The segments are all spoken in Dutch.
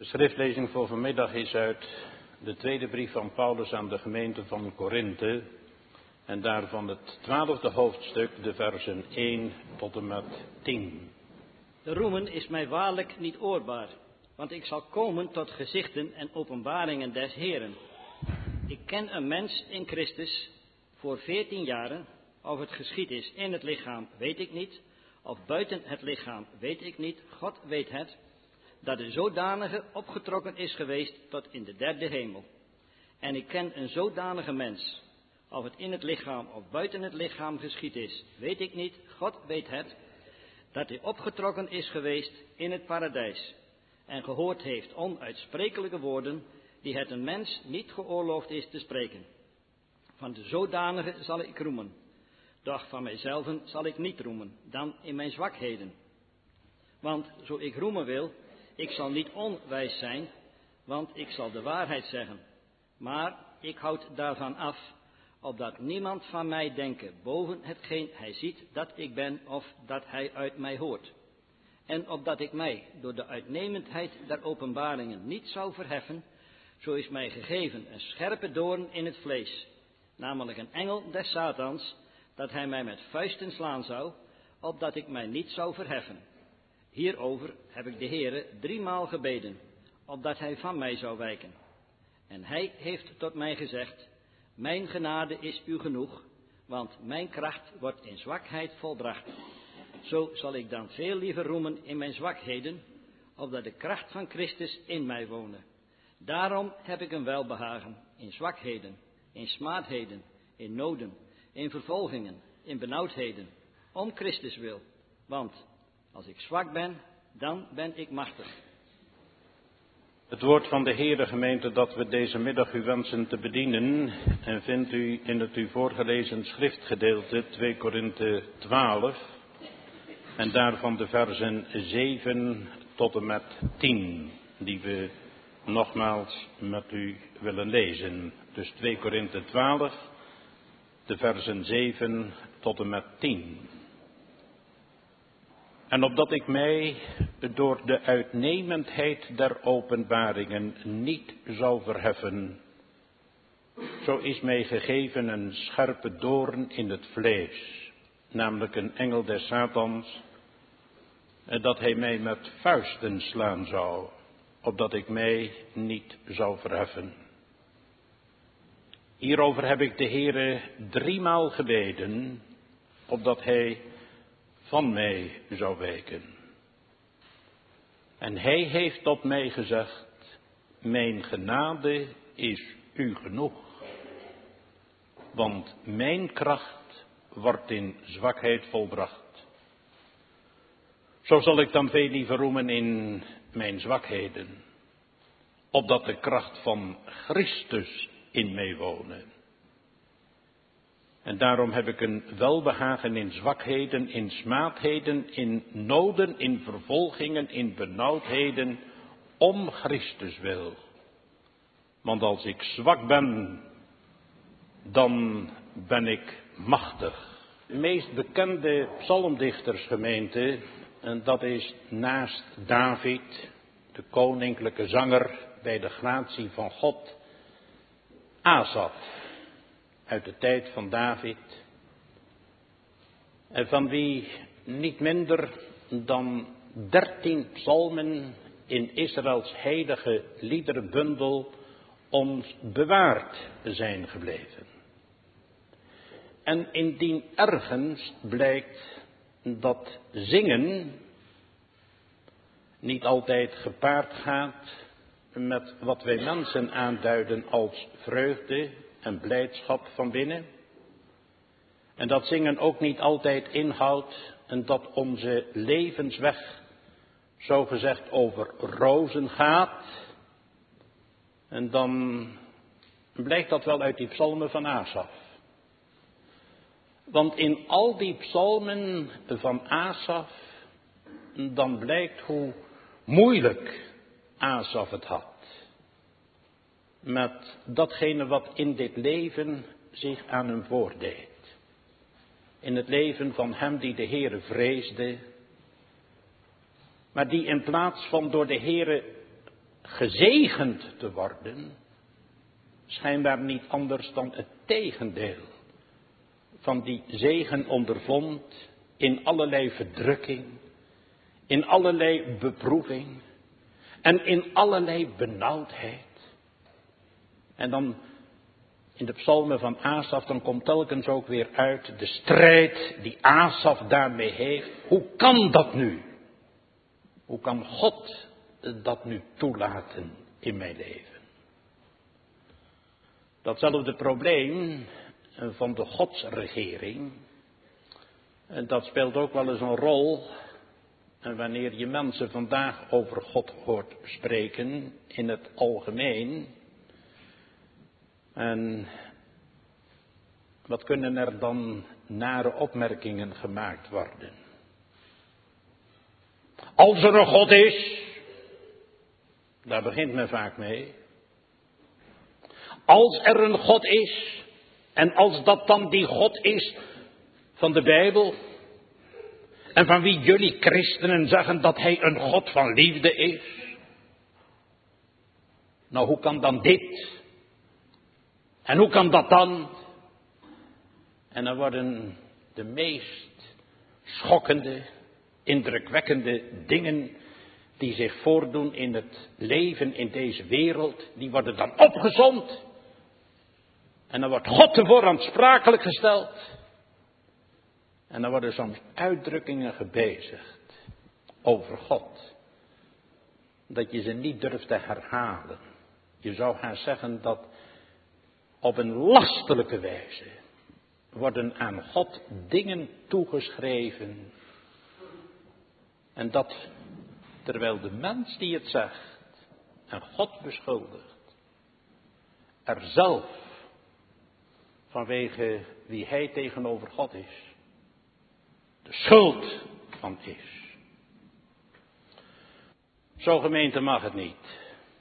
De schriftlezing voor vanmiddag is uit de tweede brief van Paulus aan de gemeente van Korinthe. En daarvan het 12e hoofdstuk, de versen 1 tot en met 10. De roemen is mij waarlijk niet oorbaar, want ik zal komen tot gezichten en openbaringen des Heren. Ik ken een mens in Christus voor 14 jaren, of het geschied is in het lichaam, weet ik niet, of buiten het lichaam, weet ik niet, God weet het, dat de zodanige opgetrokken is geweest tot in de derde hemel. En ik ken een zodanige mens, of het in het lichaam of buiten het lichaam geschied is, weet ik niet, God weet het, dat hij opgetrokken is geweest in het paradijs en gehoord heeft onuitsprekelijke woorden die het een mens niet geoorloofd is te spreken. Van de zodanige zal ik roemen, doch van mijzelven zal ik niet roemen, dan in mijn zwakheden. Want zo ik roemen wil, ik zal niet onwijs zijn, want ik zal de waarheid zeggen. Maar ik houd daarvan af, opdat niemand van mij denke boven hetgeen hij ziet dat ik ben of dat hij uit mij hoort. En opdat ik mij door de uitnemendheid der openbaringen niet zou verheffen, zo is mij gegeven een scherpe doorn in het vlees, namelijk een engel des Satans, dat hij mij met vuisten slaan zou, opdat ik mij niet zou verheffen. Hierover heb ik de Heere 3 maal gebeden, opdat hij van mij zou wijken. En hij heeft tot mij gezegd, mijn genade is u genoeg, want mijn kracht wordt in zwakheid volbracht. Zo zal ik dan veel liever roemen in mijn zwakheden, opdat de kracht van Christus in mij wonen. Daarom heb ik een welbehagen in zwakheden, in smaadheden, in noden, in vervolgingen, in benauwdheden, om Christus wil. Want als ik zwak ben, dan ben ik machtig. Het woord van de Heere, gemeente, dat we deze middag u wensen te bedienen, en vindt u in het u voorgelezen schriftgedeelte 2 Korinthe 12, en daarvan de versen 7 tot en met 10, die we nogmaals met u willen lezen. Dus 2 Korinthe 12, de versen 7 tot en met 10. En opdat ik mij door de uitnemendheid der openbaringen niet zou verheffen, zo is mij gegeven een scherpe doorn in het vlees, namelijk een engel des Satans, dat hij mij met vuisten slaan zou, opdat ik mij niet zou verheffen. Hierover heb ik de Heere 3 maal gebeden, opdat hij van mij zou wijken. En hij heeft tot mij gezegd, mijn genade is u genoeg, want mijn kracht wordt in zwakheid volbracht. Zo zal ik dan veel liever roemen in mijn zwakheden, opdat de kracht van Christus in mij wonen. En daarom heb ik een welbehagen in zwakheden, in smaadheden, in noden, in vervolgingen, in benauwdheden, om Christus wil. Want als ik zwak ben, dan ben ik machtig. De meest bekende psalmdichtersgemeente, en dat is naast David, de koninklijke zanger bij de gratie van God, Asaf. Uit de tijd van David, en van wie niet minder dan 13 psalmen in Israëls heilige liederenbundel ons bewaard zijn gebleven. En indien ergens blijkt dat zingen niet altijd gepaard gaat met wat wij mensen aanduiden als vreugde en blijdschap van binnen. En dat zingen ook niet altijd inhoudt en dat onze levensweg zogezegd over rozen gaat. En dan blijkt dat wel uit die psalmen van Asaf. Want in al die psalmen van Asaf, dan blijkt hoe moeilijk Asaf het had. Met datgene wat in dit leven zich aan hem voordeed. In het leven van hem die de Heere vreesde, maar die in plaats van door de Heere gezegend te worden, schijnbaar niet anders dan het tegendeel van die zegen ondervond in allerlei verdrukking, in allerlei beproeving en in allerlei benauwdheid. En dan in de psalmen van Asaf, dan komt telkens ook weer uit de strijd die Asaf daarmee heeft. Hoe kan dat nu? Hoe kan God dat nu toelaten in mijn leven? Datzelfde probleem van de godsregering, dat speelt ook wel eens een rol wanneer je mensen vandaag over God hoort spreken in het algemeen. En wat kunnen er dan nare opmerkingen gemaakt worden? Als er een God is, daar begint men vaak mee. Als er een God is, en als dat dan die God is van de Bijbel, en van wie jullie christenen zeggen dat hij een God van liefde is. Nou, hoe kan dan dit? En hoe kan dat dan? En dan worden de meest schokkende, indrukwekkende dingen die zich voordoen in het leven in deze wereld, die worden dan opgezomd. En dan wordt God ervoor aansprakelijk gesteld. En dan worden soms uitdrukkingen gebezigd over God, dat je ze niet durft te herhalen. Je zou gaan zeggen dat op een lastelijke wijze worden aan God dingen toegeschreven. En dat terwijl de mens die het zegt en God beschuldigt, er zelf vanwege wie hij tegenover God is, de schuld van is. Zo gemeente mag het niet.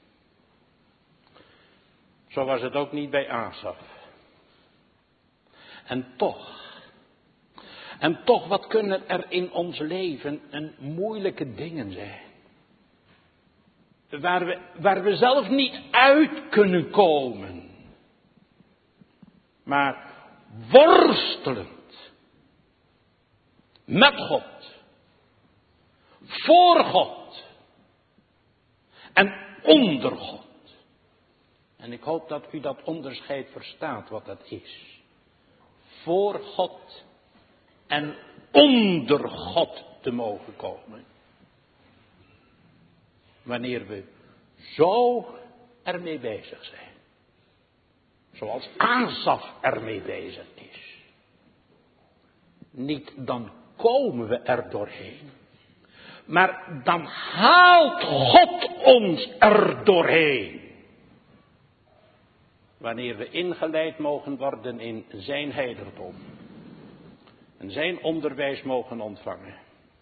Zo was het ook niet bij Asaf. En toch, wat kunnen er in ons leven een moeilijke dingen zijn. Waar we zelf niet uit kunnen komen. Maar worstelend. Met God. Voor God. En onder God. En ik hoop dat u dat onderscheid verstaat wat dat is. Voor God en onder God te mogen komen. Wanneer we zo ermee bezig zijn. Zoals Asaf ermee bezig is. Niet dan komen we er doorheen. Maar dan haalt God ons er doorheen. Wanneer we ingeleid mogen worden in zijn heiligdom. En zijn onderwijs mogen ontvangen.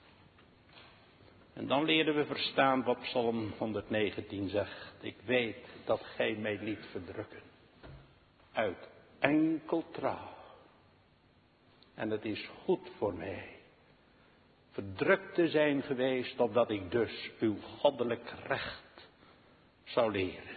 En dan leren we verstaan wat Psalm 119 zegt. Ik weet dat gij mij liet verdrukken. Uit enkel trouw. En het is goed voor mij. Verdrukt te zijn geweest, opdat ik dus uw goddelijk recht zou leren.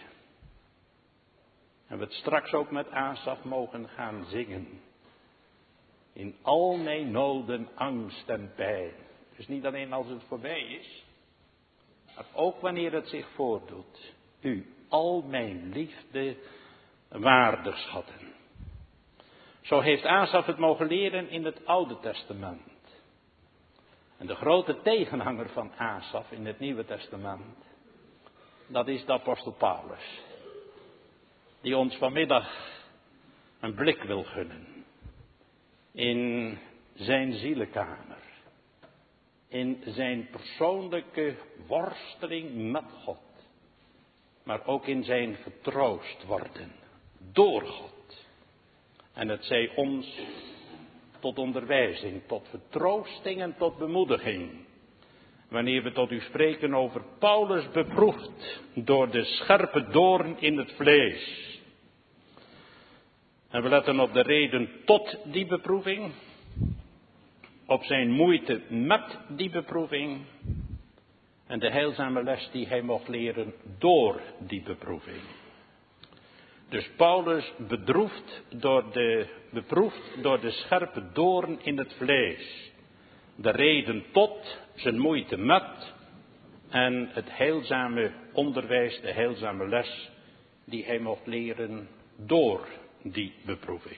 En we het straks ook met Asaf mogen gaan zingen. In al mijn noden, angst en pijn. Dus niet alleen als het voorbij is. Maar ook wanneer het zich voordoet. U al mijn liefde waardig schatten. Zo heeft Asaf het mogen leren in het Oude Testament. En de grote tegenhanger van Asaf in het Nieuwe Testament. Dat is de apostel Paulus. Die ons vanmiddag een blik wil gunnen. In zijn zielenkamer. In zijn persoonlijke worsteling met God. Maar ook in zijn getroost worden. Door God. En het zij ons tot onderwijzing, tot vertroosting en tot bemoediging. Wanneer we tot u spreken over Paulus beproefd door de scherpe doorn in het vlees. En we letten op de reden tot die beproeving. Op zijn moeite met die beproeving. En de heilzame les die hij mocht leren door die beproeving. Dus Paulus beproefd door de scherpe doorn in het vlees. De reden tot, zijn moeite met en het heilzame onderwijs, de heilzame les die hij mocht leren door die beproeving.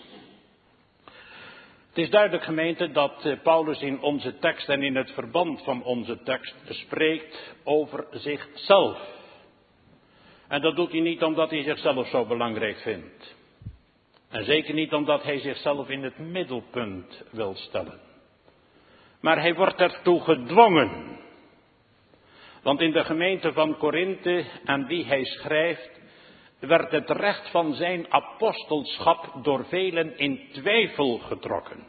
Het is duidelijk, gemeente, dat Paulus in onze tekst en in het verband van onze tekst spreekt over zichzelf. En dat doet hij niet omdat hij zichzelf zo belangrijk vindt. En zeker niet omdat hij zichzelf in het middelpunt wil stellen. Maar hij wordt ertoe gedwongen. Want in de gemeente van Korinthe, aan wie hij schrijft, werd het recht van zijn apostelschap door velen in twijfel getrokken.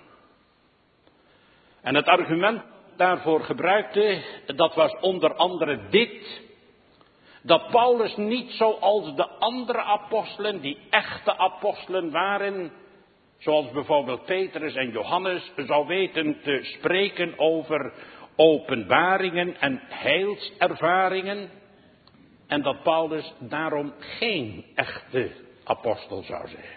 En het argument daarvoor gebruikte, dat was onder andere dit: dat Paulus niet zoals de andere apostelen, die echte apostelen waren, zoals bijvoorbeeld Petrus en Johannes, zou weten te spreken over openbaringen en heilservaringen. En dat Paulus daarom geen echte apostel zou zijn.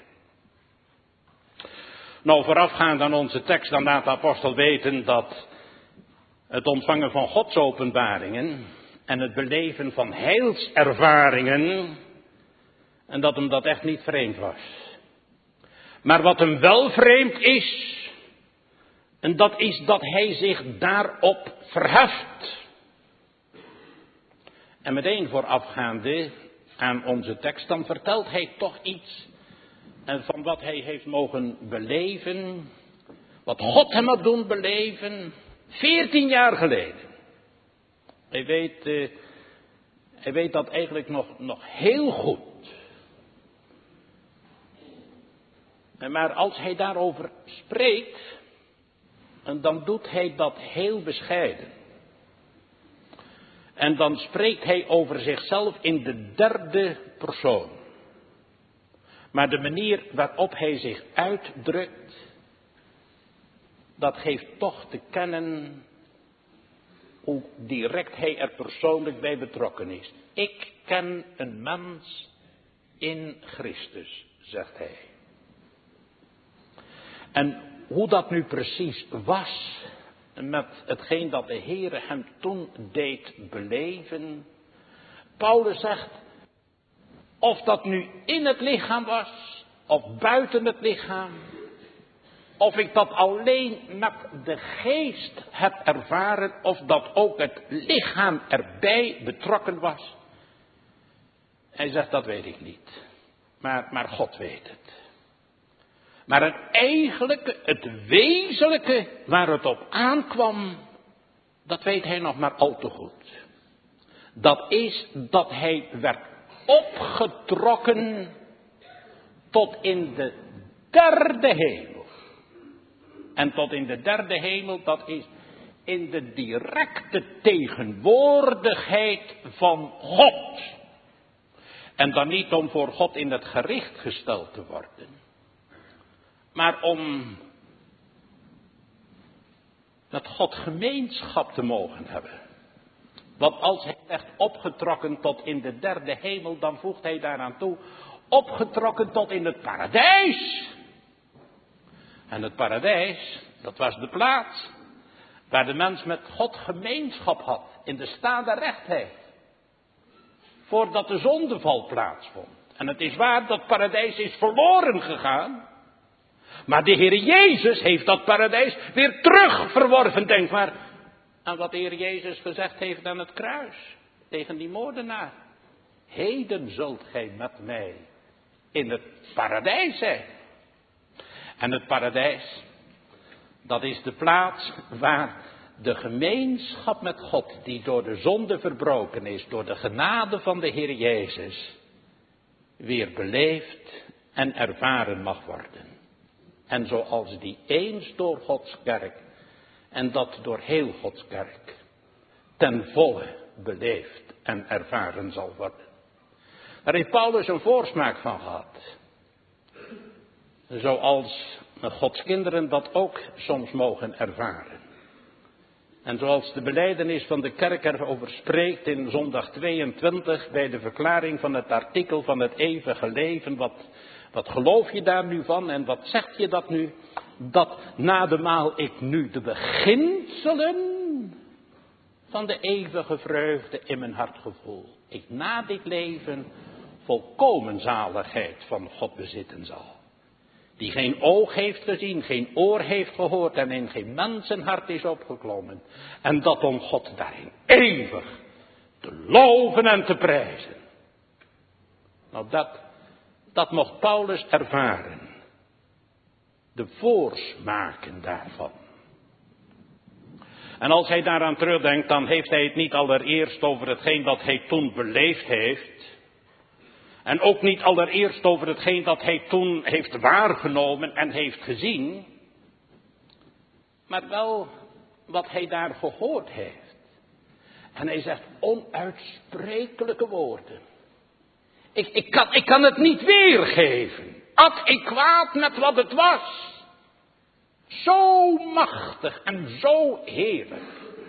Nou, voorafgaand aan onze tekst, dan laat de apostel weten dat het ontvangen van Gods openbaringen en het beleven van heilservaringen, en dat hem dat echt niet vreemd was. Maar wat hem wel vreemd is, en dat is dat hij zich daarop verheft. En meteen voorafgaande aan onze tekst, dan vertelt hij toch iets van wat hij heeft mogen beleven, wat God hem had doen beleven, 14 jaar geleden. Hij weet dat eigenlijk nog heel goed. Maar als hij daarover spreekt, en dan doet hij dat heel bescheiden. En dan spreekt hij over zichzelf in de derde persoon. Maar de manier waarop hij zich uitdrukt, dat geeft toch te kennen hoe direct hij er persoonlijk bij betrokken is. Ik ken een mens in Christus, zegt hij. En hoe dat nu precies was met hetgeen dat de Heere hem toen deed beleven. Paulus zegt, of dat nu in het lichaam was, of buiten het lichaam, of ik dat alleen met de geest heb ervaren, of dat ook het lichaam erbij betrokken was. Hij zegt, dat weet ik niet. Maar God weet het. Maar het eigenlijke, het wezenlijke waar het op aankwam, dat weet hij nog maar al te goed. Dat is dat hij werd opgetrokken tot in de derde hemel. En tot in de derde hemel, dat is in de directe tegenwoordigheid van God. En dan niet om voor God in het gericht gesteld te worden. Maar om met God gemeenschap te mogen hebben. Want als hij zegt opgetrokken tot in de derde hemel, dan voegt hij daaraan toe, opgetrokken tot in het paradijs. En het paradijs, dat was de plaats waar de mens met God gemeenschap had, in de staande rechtheid. Voordat de zondeval plaatsvond. En het is waar, dat paradijs is verloren gegaan. Maar de Heer Jezus heeft dat paradijs weer terug verworven. Denk maar aan wat de Heer Jezus gezegd heeft aan het kruis. Tegen die moordenaar. Heden zult gij met mij in het paradijs zijn. En het paradijs, dat is de plaats waar de gemeenschap met God, die door de zonde verbroken is, door de genade van de Heer Jezus, weer beleefd en ervaren mag worden. En zoals die eens door Gods kerk, en dat door heel Gods kerk, ten volle beleefd en ervaren zal worden. Daar heeft Paulus een voorsmaak van gehad. Zoals Gods kinderen dat ook soms mogen ervaren. En zoals de belijdenis van de kerk erover spreekt in zondag 22 bij de verklaring van het artikel van het eeuwige leven. Wat geloof je daar nu van en wat zegt je dat nu? Dat nademaal ik nu de beginselen van de eeuwige vreugde in mijn hart gevoel. Ik na dit leven volkomen zaligheid van God bezitten zal. Die geen oog heeft gezien, geen oor heeft gehoord en in geen mensenhart is opgeklommen. En dat om God daarin eeuwig te loven en te prijzen. Nou dat mocht Paulus ervaren. De voorsmaken daarvan. En als hij daaraan terugdenkt, dan heeft hij het niet allereerst over hetgeen dat hij toen beleefd heeft. En ook niet allereerst over hetgeen dat hij toen heeft waargenomen en heeft gezien. Maar wel wat hij daar gehoord heeft. En hij zegt onuitsprekelijke woorden. Ik kan het niet weergeven. Adequaat met wat het was. Zo machtig en zo heerlijk.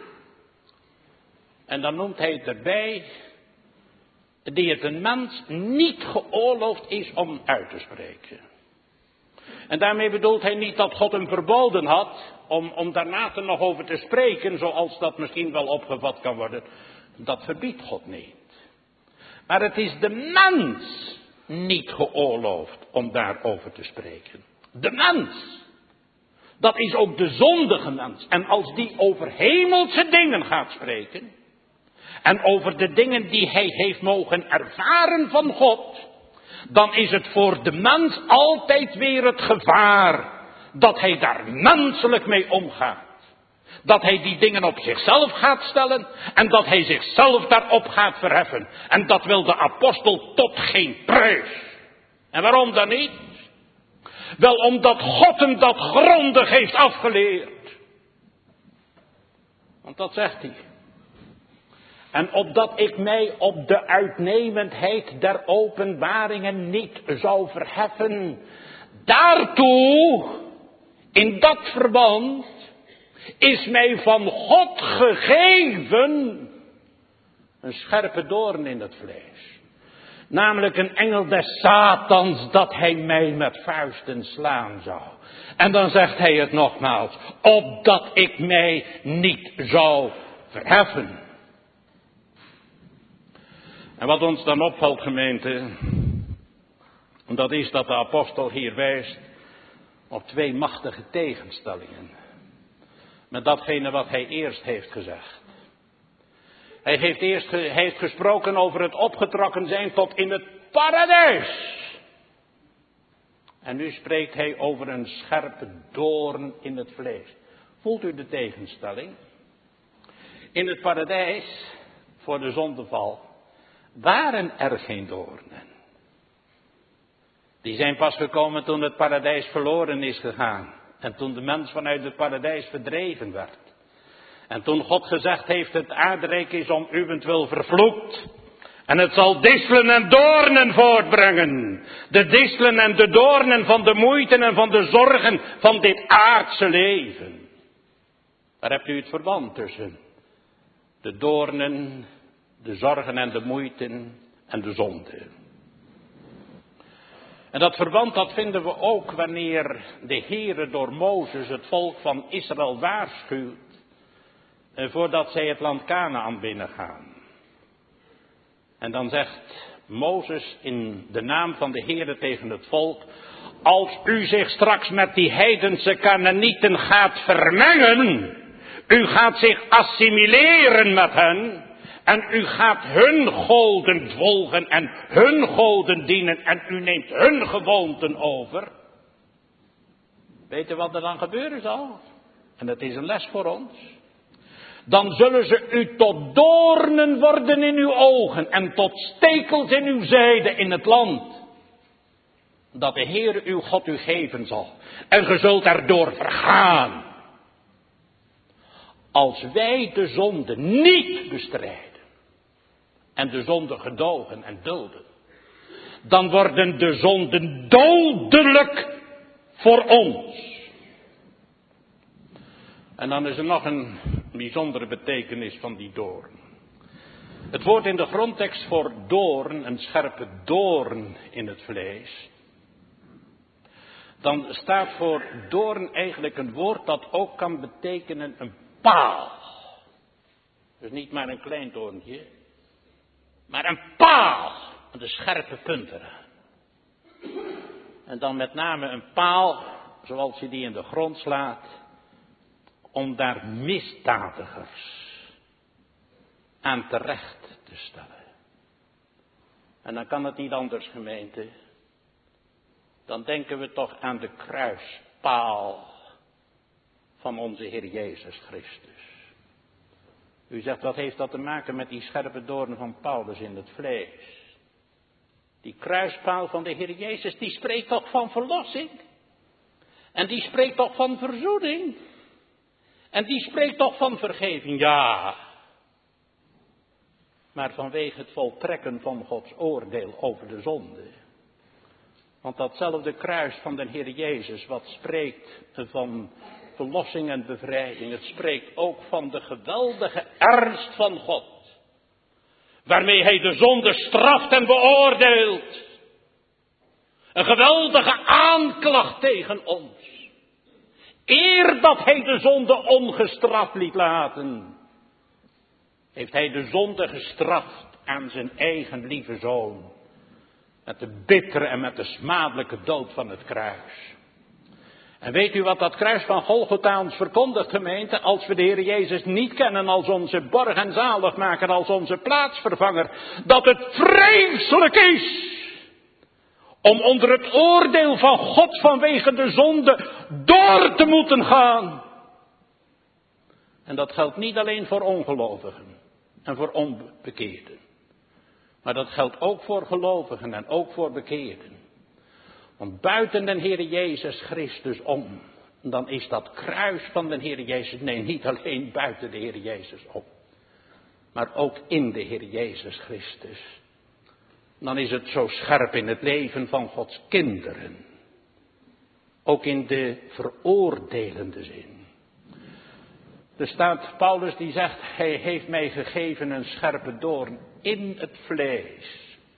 En dan noemt hij het erbij, die het een mens niet geoorloofd is om uit te spreken. En daarmee bedoelt hij niet dat God hem verboden had om daarna er nog over te spreken, zoals dat misschien wel opgevat kan worden. Dat verbiedt God niet. Maar het is de mens niet geoorloofd om daarover te spreken. De mens. Dat is ook de zondige mens. En als die over hemelse dingen gaat spreken. En over de dingen die hij heeft mogen ervaren van God. Dan is het voor de mens altijd weer het gevaar. Dat hij daar menselijk mee omgaat. Dat hij die dingen op zichzelf gaat stellen. En dat hij zichzelf daarop gaat verheffen. En dat wil de apostel tot geen prijs. En waarom dan niet? Wel omdat God hem dat grondig heeft afgeleerd. Want dat zegt hij. En opdat ik mij op de uitnemendheid der openbaringen niet zou verheffen. Daartoe, in dat verband, is mij van God gegeven een scherpe doorn in het vlees. Namelijk een engel des Satans, dat hij mij met vuisten slaan zou. En dan zegt hij het nogmaals, opdat ik mij niet zou verheffen. En wat ons dan opvalt, gemeente, dat is dat de apostel hier wijst op twee machtige tegenstellingen. Met datgene wat hij eerst heeft gezegd. Hij heeft gesproken over het opgetrokken zijn tot in het paradijs. En nu spreekt hij over een scherpe doorn in het vlees. Voelt u de tegenstelling? In het paradijs, voor de zondeval, waren er geen doornen. Die zijn pas gekomen toen het paradijs verloren is gegaan. En toen de mens vanuit het paradijs verdreven werd. En toen God gezegd heeft, het aardrijk is om uwentwil vervloekt. En het zal distelen en doornen voortbrengen. De distelen en de doornen van de moeite en van de zorgen van dit aardse leven. Daar hebt u het verband tussen. De doornen, de zorgen en de moeiten en de zonde. En dat verband dat vinden we ook wanneer de Heere door Mozes het volk van Israël waarschuwt. Voordat zij het land Kanaan binnengaan. En dan zegt Mozes in de naam van de Heere tegen het volk. Als u zich straks met die heidense Kanaanieten gaat vermengen. U gaat zich assimileren met hen. En u gaat hun goden volgen en hun goden dienen. En u neemt hun gewoonten over. Weet u wat er dan gebeuren zal? En dat is een les voor ons. Dan zullen ze u tot doornen worden in uw ogen en tot stekels in uw zijde in het land. Dat de Heere uw God u geven zal. En ge zult erdoor vergaan. Als wij de zonde niet bestrijden. En de zonde gedogen en dulden. Dan worden de zonden dodelijk voor ons. En dan is er nog een bijzondere betekenis van die doorn. Het woord in de grondtekst voor doorn, een scherpe doorn in het vlees. Dan staat voor doorn eigenlijk een woord dat ook kan betekenen een paal. Dus niet maar een klein doorntje, maar een paal met een scherpe punt eraan. En dan met name een paal, zoals je die in de grond slaat, om daar misdadigers aan terecht te stellen. En dan kan het niet anders, gemeente. Dan denken we toch aan de kruispaal van onze Heer Jezus Christus. U zegt, wat heeft dat te maken met die scherpe doorn van Paulus in het vlees? Die kruispaal van de Heer Jezus, die spreekt toch van verlossing? En die spreekt toch van verzoening? En die spreekt toch van vergeving? Ja. Maar vanwege het voltrekken van Gods oordeel over de zonde. Want datzelfde kruis van de Heer Jezus, wat spreekt van verlossing en bevrijding. Het spreekt ook van de geweldige ernst van God. Waarmee hij de zonde straft en beoordeelt. Een geweldige aanklacht tegen ons. Eer dat hij de zonde ongestraft liet laten, heeft hij de zonde gestraft aan zijn eigen lieve zoon. Met de bittere en met de smadelijke dood van het kruis. En weet u wat dat kruis van Golgotha ons verkondigt, gemeente? Als we de Heer Jezus niet kennen als onze borg en zaligmaker, als onze plaatsvervanger. Dat het vreselijk is om onder het oordeel van God vanwege de zonde door te moeten gaan. En dat geldt niet alleen voor ongelovigen en voor onbekeerden. Maar dat geldt ook voor gelovigen en ook voor bekeerden. Want buiten de Heer Jezus Christus om, dan is dat kruis van de Heer Jezus, nee, niet alleen buiten de Heer Jezus om, maar ook in de Heer Jezus Christus. Dan is het zo scherp in het leven van Gods kinderen. Ook in de veroordelende zin. Er staat Paulus die zegt, hij heeft mij gegeven een scherpe doorn in het vlees.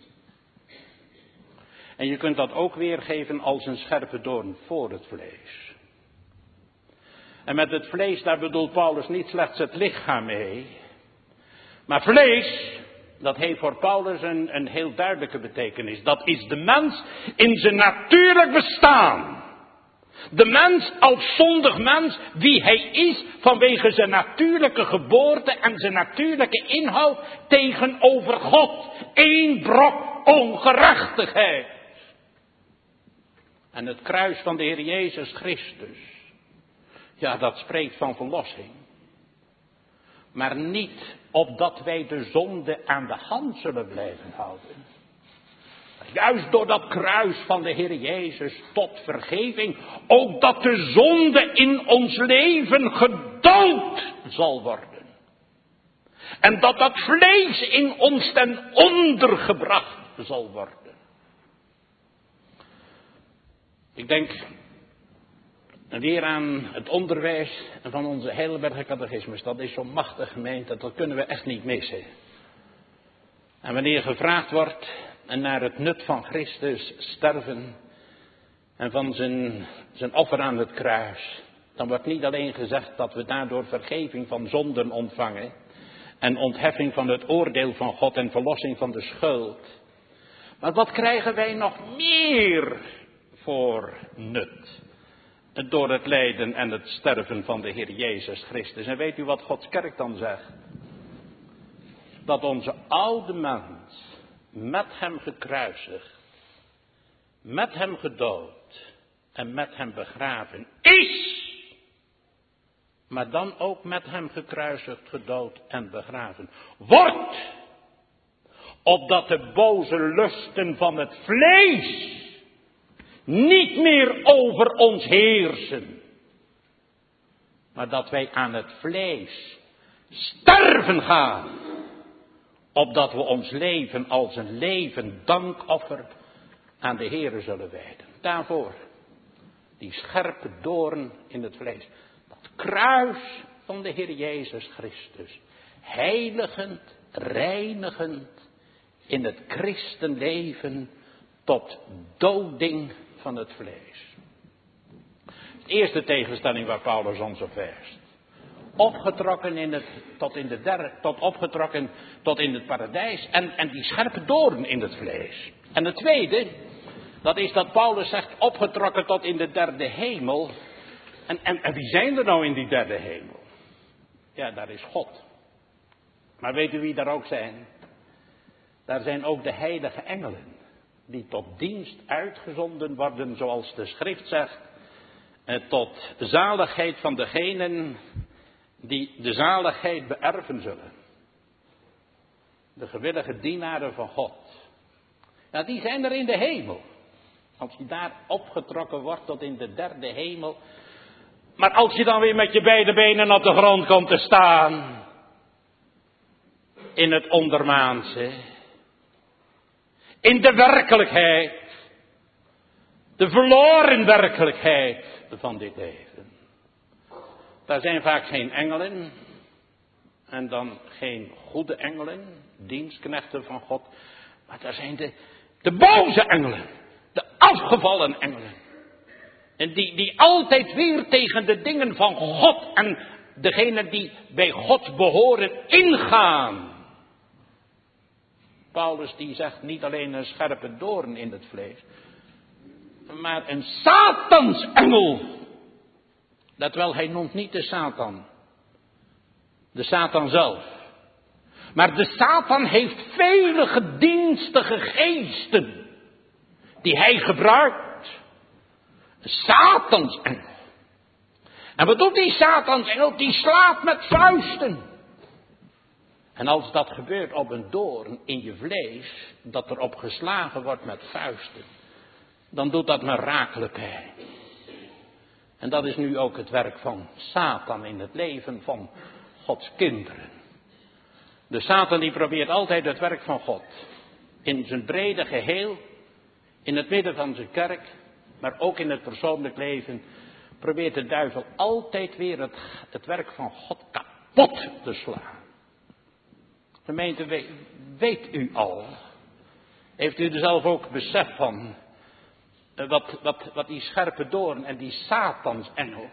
En je kunt dat ook weergeven als een scherpe doorn voor het vlees. En met het vlees, daar bedoelt Paulus niet slechts het lichaam mee. Maar vlees, dat heeft voor Paulus een heel duidelijke betekenis. Dat is de mens in zijn natuurlijk bestaan. De mens als zondig mens, wie hij is vanwege zijn natuurlijke geboorte en zijn natuurlijke inhoud tegenover God. Eén brok ongerechtigheid. En het kruis van de Heer Jezus Christus, ja, dat spreekt van verlossing. Maar niet opdat wij de zonde aan de hand zullen blijven houden. Juist door dat kruis van de Heer Jezus tot vergeving, ook dat de zonde in ons leven gedood zal worden. En dat dat vlees in ons ten onder gebracht zal worden. Ik denk weer aan het onderwijs van onze Heidelberger catechismus. Dat is zo machtig, gemeente, dat kunnen we echt niet missen. En wanneer gevraagd wordt naar het nut van Christus sterven en van zijn offer aan het kruis, dan wordt niet alleen gezegd dat we daardoor vergeving van zonden ontvangen en ontheffing van het oordeel van God en verlossing van de schuld. Maar wat krijgen wij nog meer voor nut door het lijden en het sterven van de Heer Jezus Christus? En weet u wat Gods kerk dan zegt? Dat onze oude mens met hem gekruisigd, met hem gedood en met hem begraven is. Maar dan ook met hem gekruisigd, gedood en begraven wordt. Opdat de boze lusten van het vlees niet meer over ons heersen. Maar dat wij aan het vlees sterven gaan. Opdat we ons leven als een levend dankoffer aan de Heere zullen wijden. Daarvoor die scherpe doorn in het vlees. Dat kruis van de Heer Jezus Christus. Heiligend, reinigend in het christenleven tot doding van het vlees. De eerste tegenstelling waar Paulus ons op wijst. Opgetrokken tot in het paradijs en die scherpe doorn in het vlees. En het tweede, dat is dat Paulus zegt opgetrokken tot in de derde hemel. En wie zijn er nou in die derde hemel? Ja, daar is God. Maar weet u wie daar ook zijn? Daar zijn ook de heilige engelen. Die tot dienst uitgezonden worden, zoals de schrift zegt. Tot zaligheid van degenen die de zaligheid beërven zullen. De gewillige dienaren van God. Ja, die zijn er in de hemel. Als je daar opgetrokken wordt tot in de derde hemel. Maar als je dan weer met je beide benen op de grond komt te staan. In het ondermaanse. In de werkelijkheid. De verloren werkelijkheid van dit leven. Daar zijn vaak geen engelen. En dan geen goede engelen. Dienstknechten van God. Maar daar zijn de boze engelen. De afgevallen engelen. En die altijd weer tegen de dingen van God en degenen die bij God behoren ingaan. Paulus die zegt niet alleen een scherpe doorn in het vlees. Maar een Satansengel. Dat wel, hij noemt niet de Satan. De Satan zelf. Maar de Satan heeft vele gedienstige geesten. Die hij gebruikt. Een Satansengel. En wat doet die Satansengel? Die slaat met vuisten. En als dat gebeurt op een doorn in je vlees. Dat er op geslagen wordt met vuisten. Dan doet dat me rakelijk pijn. En dat is nu ook het werk van Satan in het leven van Gods kinderen. De Satan die probeert altijd het werk van God. In zijn brede geheel. In het midden van zijn kerk. Maar ook in het persoonlijk leven. Probeert de duivel altijd weer het werk van God kapot te slaan. Gemeente, weet u al. Heeft u er zelf ook besef van. Wat die scherpe doorn en die Satansengel.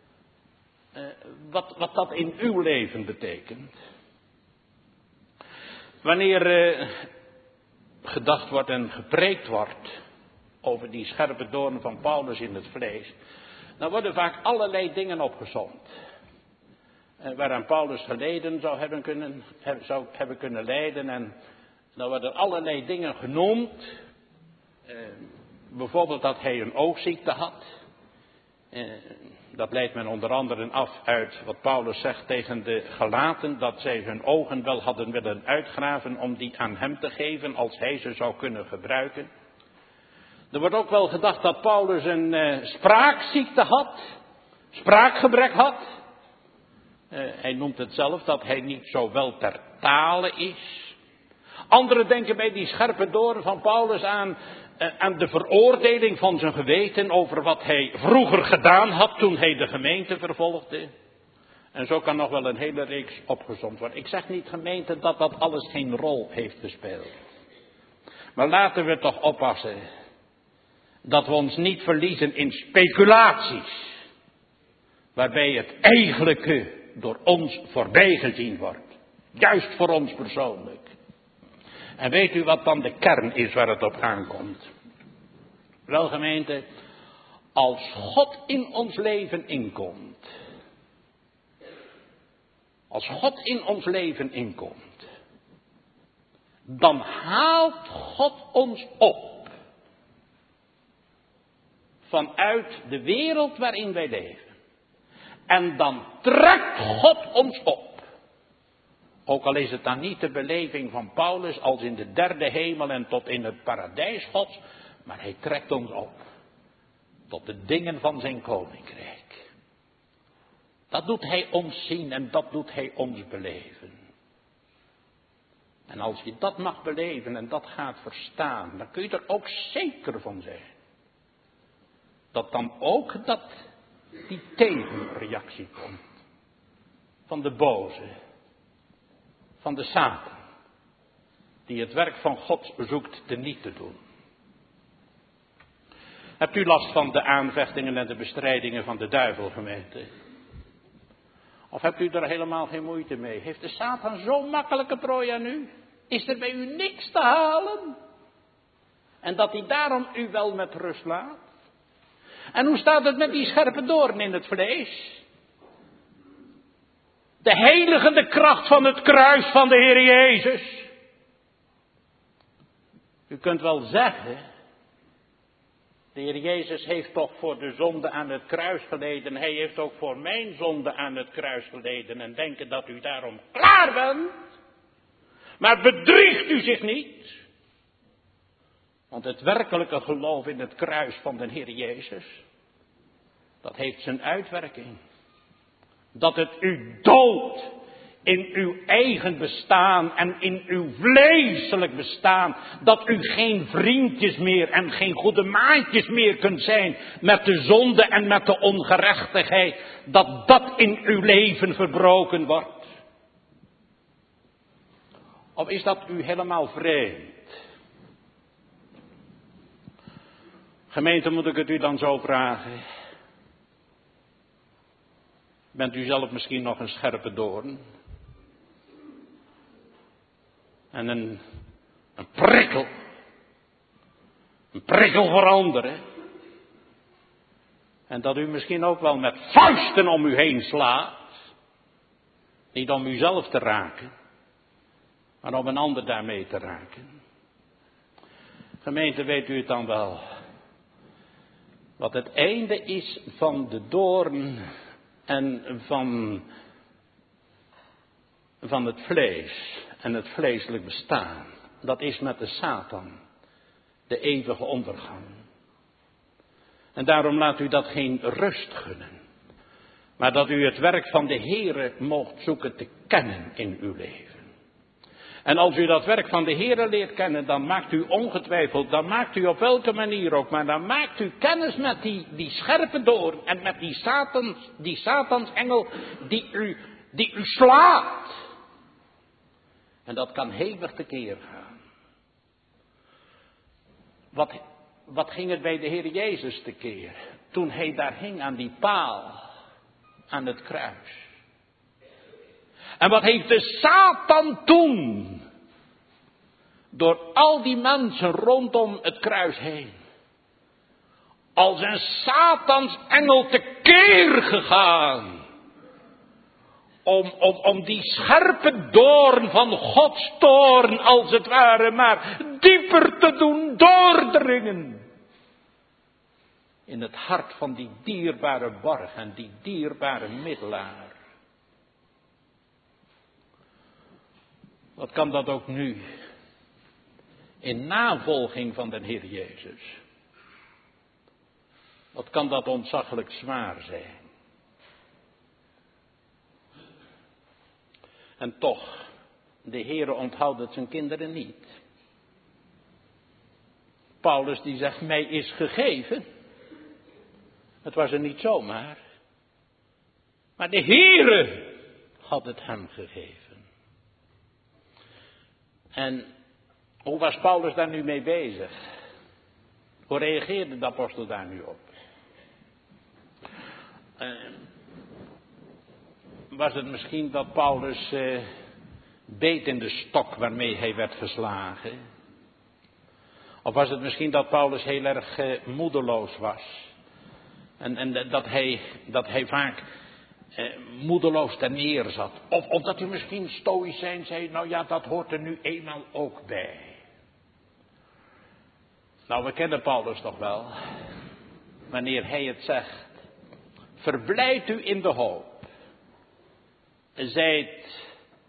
Wat dat in uw leven betekent. Wanneer gedacht wordt en gepreekt wordt over die scherpe doorn van Paulus in het vlees, dan worden vaak allerlei dingen opgezomd. Waaraan Paulus geleden zou hebben kunnen lijden. En dan worden allerlei dingen genoemd. Bijvoorbeeld dat hij een oogziekte had. Dat leidt men onder andere af uit wat Paulus zegt tegen de Galaten. Dat zij hun ogen wel hadden willen uitgraven om die aan hem te geven als hij ze zou kunnen gebruiken. Er wordt ook wel gedacht dat Paulus een spraakziekte had. Spraakgebrek had. Hij noemt het zelf dat hij niet zo wel ter tale is. Anderen denken bij die scherpe doorn van Paulus aan de veroordeling van zijn geweten over wat hij vroeger gedaan had toen hij de gemeente vervolgde. En zo kan nog wel een hele reeks opgezomd worden. Ik zeg niet, gemeente, dat dat alles geen rol heeft gespeeld. Maar laten we toch oppassen dat we ons niet verliezen in speculaties. Waarbij het eigenlijke door ons voorbij gezien wordt. Juist voor ons persoonlijk. En weet u wat dan de kern is waar het op aankomt? Wel, gemeente, als God in ons leven inkomt. Als God in ons leven inkomt. Dan haalt God ons op. Vanuit de wereld waarin wij leven. En dan trekt God ons op. Ook al is het dan niet de beleving van Paulus als in de derde hemel en tot in het paradijs Gods. Maar hij trekt ons op. Tot de dingen van zijn koninkrijk. Dat doet hij ons zien en dat doet hij ons beleven. En als je dat mag beleven en dat gaat verstaan, dan kun je er ook zeker van zijn. Dat dan ook die tegenreactie komt. van de boze, van de Satan, die het werk van God zoekt teniet te doen. Hebt u last van de aanvechtingen en de bestrijdingen van de duivel, gemeente? Of hebt u er helemaal geen moeite mee? Heeft de Satan zo'n makkelijke prooi aan u? Is er bij u niks te halen? En dat hij daarom u wel met rust laat? En hoe staat het met die scherpe doorn in het vlees? De heiligende kracht van het kruis van de Heer Jezus. U kunt wel zeggen, de Heer Jezus heeft toch voor de zonde aan het kruis geleden. Hij heeft ook voor mijn zonde aan het kruis geleden. En denken dat u daarom klaar bent. Maar bedriegt u zich niet. Want het werkelijke geloof in het kruis van de Heer Jezus, dat heeft zijn uitwerking. Dat het u doodt in uw eigen bestaan en in uw vleeselijk bestaan. Dat u geen vriendjes meer en geen goede maatjes meer kunt zijn met de zonde en met de ongerechtigheid. Dat dat in uw leven verbroken wordt. Of is dat u helemaal vreemd? Gemeente, moet ik het u dan zo vragen? Bent u zelf misschien nog een scherpe doorn? En een prikkel. Een prikkel voor anderen. En dat u misschien ook wel met vuisten om u heen slaat. Niet om uzelf te raken, maar om een ander daarmee te raken. Gemeente, weet u het dan wel? Wat het einde is van de doorn en van het vlees en het vleeselijk bestaan. Dat is met de Satan de eeuwige ondergang. En daarom laat u dat geen rust gunnen. Maar dat u het werk van de Heere moogt zoeken te kennen in uw leven. En als u dat werk van de Heere leert kennen, dan maakt u ongetwijfeld, dan maakt u op welke manier ook, maar dan maakt u kennis met die scherpe doorn en met die Satansengel die u slaat. En dat kan hevig tekeer gaan. Wat ging het bij de Heer Jezus tekeer toen hij daar hing aan die paal, aan het kruis? En wat heeft de Satan toen door al die mensen rondom het kruis heen als een Satansengel tekeer gegaan om die scherpe doorn van Gods toorn als het ware maar dieper te doen doordringen in het hart van die dierbare borg en die dierbare middelaar. Wat kan dat ook nu? In navolging van de Heer Jezus. Wat kan dat ontzaglijk zwaar zijn? En toch, de Heere onthoudt het zijn kinderen niet. Paulus die zegt, mij is gegeven. Het was er niet zomaar. Maar de Heere had het hem gegeven. En hoe was Paulus daar nu mee bezig? Hoe reageerde de apostel daar nu op? Was het misschien dat Paulus beet in de stok waarmee hij werd geslagen? Of was het misschien dat Paulus heel erg moedeloos was? En dat hij vaak moedeloos daar neerzat. Of dat hij misschien stoïcijn zei, nou ja, dat hoort er nu eenmaal ook bij. Nou, we kennen Paulus toch wel. Wanneer hij het zegt. Verblijd u in de hoop. Zijt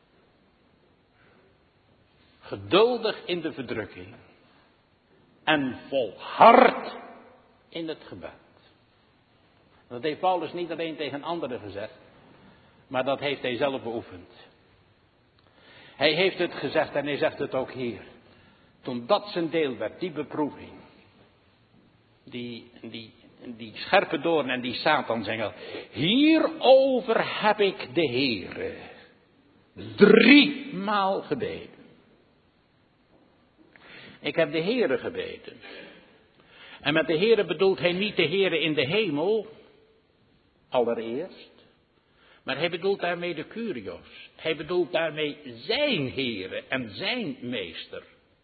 geduldig in de verdrukking. En volhard in het gebed. Dat heeft Paulus niet alleen tegen anderen gezegd. Maar dat heeft hij zelf beoefend. Hij heeft het gezegd en hij zegt het ook hier. Toen dat zijn deel werd, die beproeving. die scherpe doorn en die Satansengel. Hierover heb ik de Heere 3 maal gebeden. Ik heb de Heere gebeden. En met de Heere bedoelt hij niet de Heere in de hemel, allereerst. Maar hij bedoelt daarmee de Kyrios. Hij bedoelt daarmee zijn Heere en zijn meester.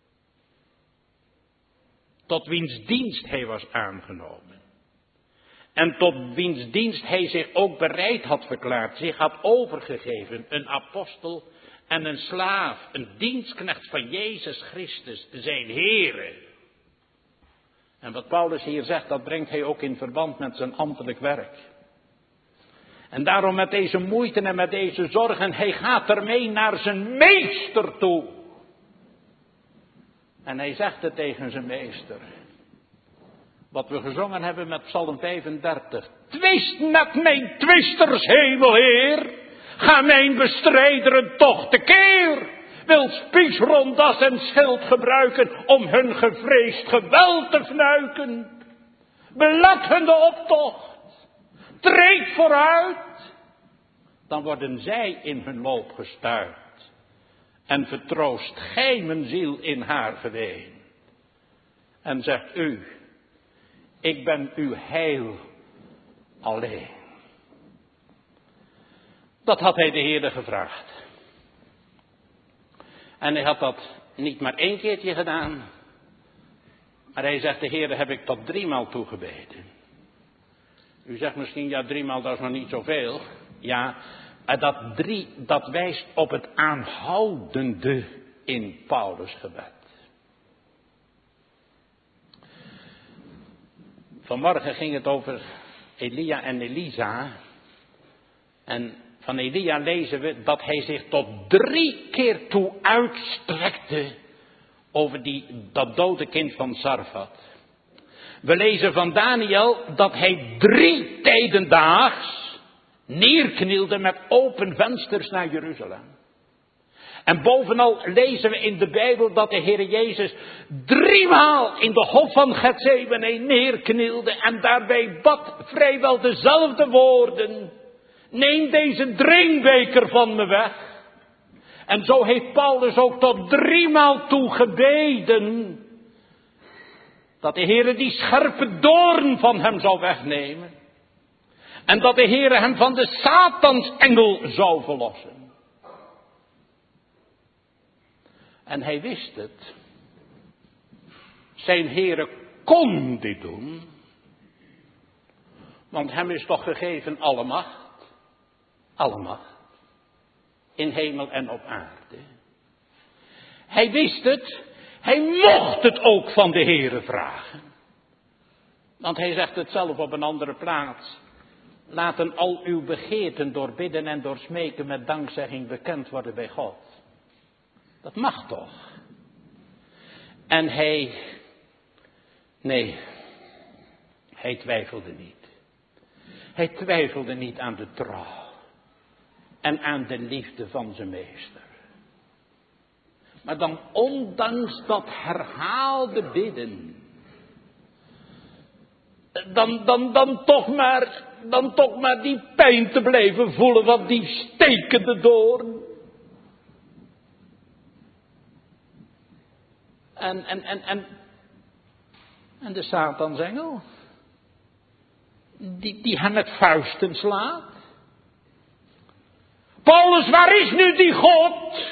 Tot wiens dienst hij was aangenomen. En tot wiens dienst hij zich ook bereid had verklaard, zich had overgegeven, een apostel en een slaaf, een dienstknecht van Jezus Christus, zijn Heere. En wat Paulus hier zegt, dat brengt hij ook in verband met zijn ambtelijk werk. En daarom met deze moeite en met deze zorgen, hij gaat ermee naar zijn meester toe. En hij zegt het tegen zijn meester. Wat we gezongen hebben met Psalm 35. Twist met mijn twisters, hemelheer. Ga mijn bestrijderen toch tekeer. Wil spiesrondas en schild gebruiken om hun gevreesd geweld te fnuiken. Belet hun de optocht. Treed vooruit. Dan worden zij in hun loop gestuit. En vertroost gij mijn ziel in haar geween. En zegt u, ik ben uw heil alleen. Dat had hij de Heere gevraagd. En hij had dat niet maar 1 keertje gedaan. Maar hij zegt, de Heere heb ik tot 3 maal toegebeden. U zegt misschien, ja 3 maal dat is nog niet zoveel. Ja, dat 3, dat wijst op het aanhoudende in Paulus' gebed. Vanmorgen ging het over Elia en Elisa. En van Elia lezen we dat hij zich tot 3 keer toe uitstrekte over dat dode kind van Sarfat. We lezen van Daniel dat hij 3 tijden daags neerknielde met open vensters naar Jeruzalem. En bovenal lezen we in de Bijbel dat de Heer Jezus 3 maal in de hof van Getsemane neerknielde en daarbij bad vrijwel dezelfde woorden. Neem deze drinkbeker van me weg. En zo heeft Paulus ook tot 3 maal toe gebeden. Dat de Heere die scherpe doorn van hem zou wegnemen. En dat de Heere hem van de Satansengel zou verlossen. En hij wist het. Zijn Heere kon dit doen. Want hem is toch gegeven alle macht. Alle macht. In hemel en op aarde. Hij wist het. Hij mocht het ook van de Heere vragen. Want hij zegt het zelf op een andere plaats. Laten al uw begeerten door bidden en door smeken met dankzegging bekend worden bij God. Dat mag toch. En hij twijfelde niet. Hij twijfelde niet aan de trouw. En aan de liefde van zijn meester. Maar dan ondanks dat herhaalde bidden. Dan toch maar die pijn te blijven voelen van die stekende doorn. En de Satansengel. Die hem met vuisten slaat. Paulus, waar is nu die God?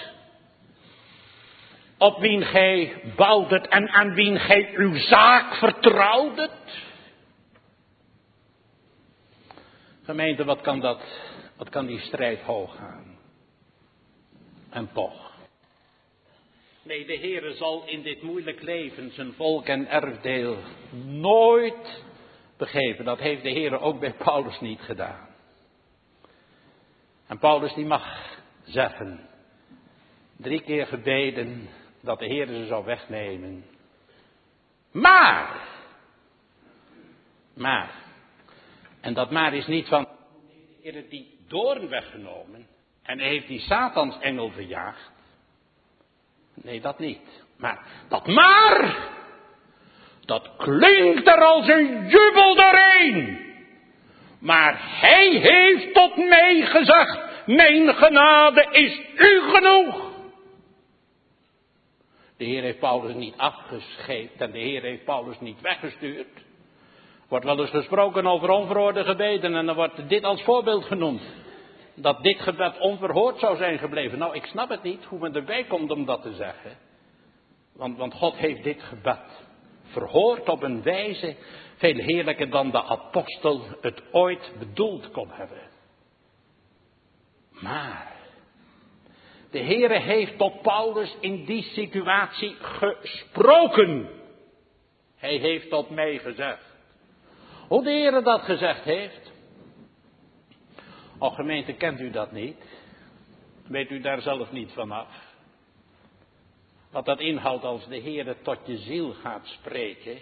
Op wien gij bouwdet en aan wien gij uw zaak vertrouwdet? Gemeente, wat kan die strijd hoog gaan? En toch. Nee, de Heere zal in dit moeilijk leven zijn volk en erfdeel nooit begeven. Dat heeft de Heere ook bij Paulus niet gedaan. En Paulus die mag zeggen, 3 keer gebeden dat de Heere ze zou wegnemen. Maar, en dat maar is niet van, de Heere die doorn weggenomen en hij heeft die Satansengel verjaagd. Nee, dat niet. Maar, dat klinkt er als een jubel doorheen. Maar hij heeft tot mij gezegd, mijn genade is u genoeg. De Heer heeft Paulus niet afgescheept en de Heer heeft Paulus niet weggestuurd. Wordt wel eens gesproken over onverhoorde gebeden en dan wordt dit als voorbeeld genoemd. Dat dit gebed onverhoord zou zijn gebleven. Nou, ik snap het niet hoe men erbij komt om dat te zeggen. Want God heeft dit gebed verhoord op een wijze veel heerlijker dan de apostel het ooit bedoeld kon hebben. Maar de Heere heeft tot Paulus in die situatie gesproken. Hij heeft tot mij gezegd. Hoe de Heere dat gezegd heeft. Och gemeente, kent u dat niet? Weet u daar zelf niet vanaf? Wat dat inhoudt als de Heere tot je ziel gaat spreken.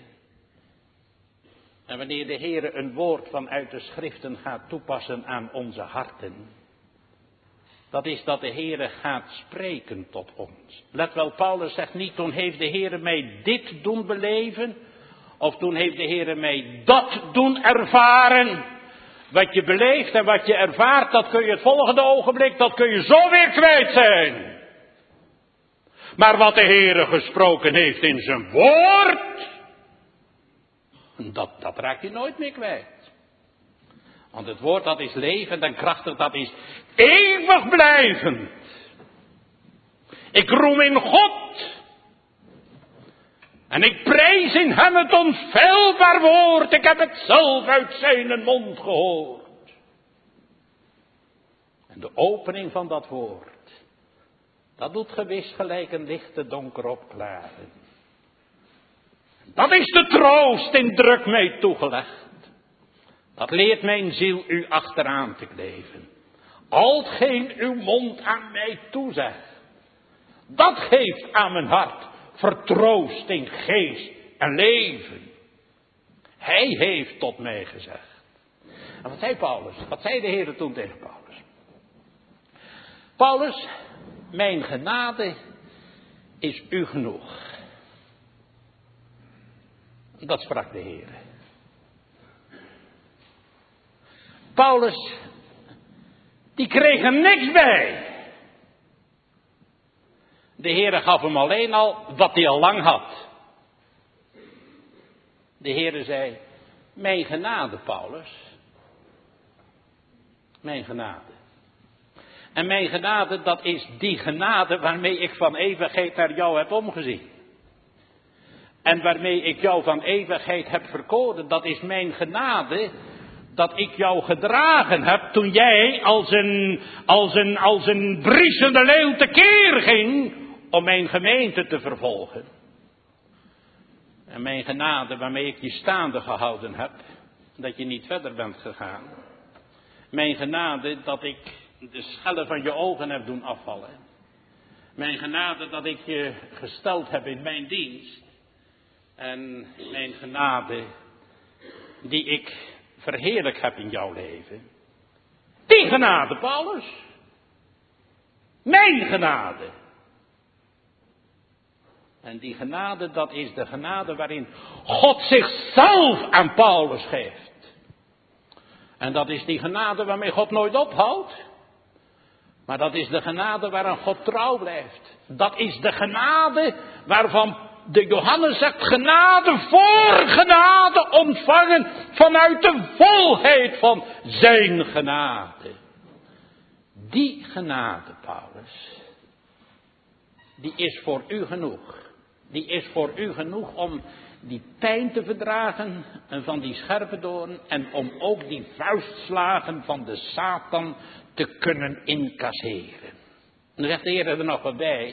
En wanneer de Heere een woord vanuit de schriften gaat toepassen aan onze harten. Dat is dat de Heere gaat spreken tot ons. Let wel, Paulus zegt niet, toen heeft de Heere mij dit doen beleven. Of toen heeft de Heere mij dat doen ervaren. Wat je beleeft en wat je ervaart, dat kun je het volgende ogenblik, dat kun je zo weer kwijt zijn. Maar wat de Heere gesproken heeft in zijn woord, dat raakt hij nooit meer kwijt. Want het woord dat is levend en krachtig, dat is eeuwig blijvend. Ik roem in God. En ik prijs in hem het onfeilbaar woord. Ik heb het zelf uit zijn mond gehoord. En de opening van dat woord, dat doet gewis gelijk een lichte donker opklaren. Dat is de troost in druk mij toegelegd. Dat leert mijn ziel u achteraan te kleven. Al hetgeen uw mond aan mij toezegt. Dat geeft aan mijn hart vertroosting, geest en leven. Hij heeft tot mij gezegd. En wat zei Paulus? Wat zei de Heer toen tegen Paulus? Paulus, mijn genade is u genoeg. Dat sprak de Heer. Paulus, die kreeg er niks bij. De Heere gaf hem alleen al wat hij al lang had. De Heere zei, mijn genade, Paulus. Mijn genade. En mijn genade, dat is die genade waarmee ik van eeuwigheid naar jou heb omgezien. En waarmee ik jou van eeuwigheid heb verkozen. Dat is mijn genade, dat ik jou gedragen heb toen jij als een briesende leeuw tekeer ging om mijn gemeente te vervolgen. En mijn genade waarmee ik je staande gehouden heb, dat je niet verder bent gegaan. Mijn genade dat ik de schellen van je ogen heb doen afvallen. Mijn genade dat ik je gesteld heb in mijn dienst. En mijn genade die ik verheerlijk heb in jouw leven. Die genade, Paulus. Mijn genade. En die genade, dat is de genade waarin God zichzelf aan Paulus geeft. En dat is die genade waarmee God nooit ophoudt. Maar dat is de genade waaraan God trouw blijft. Dat is de genade waarvan de Johannes zegt, genade voor genade ontvangen vanuit de volheid van zijn genade. Die genade, Paulus, die is voor u genoeg. Die is voor u genoeg om die pijn te verdragen van die scherpe doorn en om ook die vuistslagen van de Satan te kunnen incasseren. En dan zegt de Heer er nog wat bij,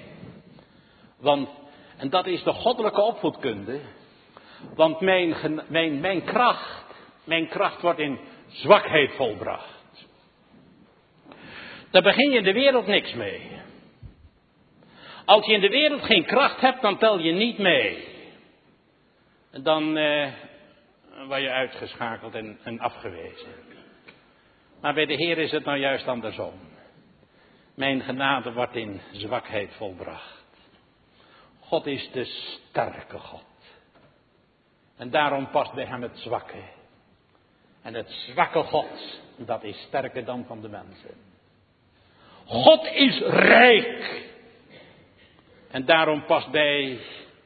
en dat is de goddelijke opvoedkunde, want mijn kracht wordt in zwakheid volbracht. Daar begin je in de wereld niks mee. Als je in de wereld geen kracht hebt, dan tel je niet mee. Dan word je uitgeschakeld en afgewezen. Maar bij de Heer is het nou juist andersom. Mijn genade wordt in zwakheid volbracht. God is de sterke God. En daarom past bij hem het zwakke. En het zwakke God, dat is sterker dan van de mensen. God is rijk. En daarom past bij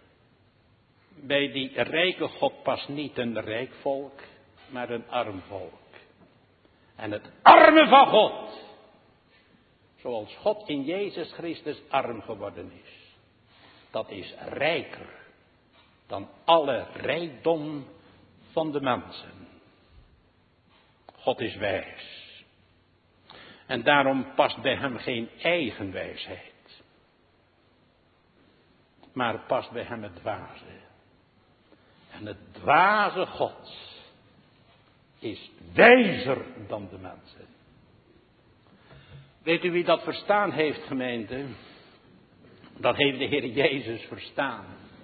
die rijke God past niet een rijk volk, maar een arm volk. En het arme van God, zoals God in Jezus Christus arm geworden is, dat is rijker dan alle rijkdom van de mensen. God is wijs. En daarom past bij hem geen eigen wijsheid. Maar past bij hem het dwaze. En het dwaze God is wijzer dan de mensen. Weet u wie dat verstaan heeft, gemeente? Dat heeft de Heer Jezus verstaan.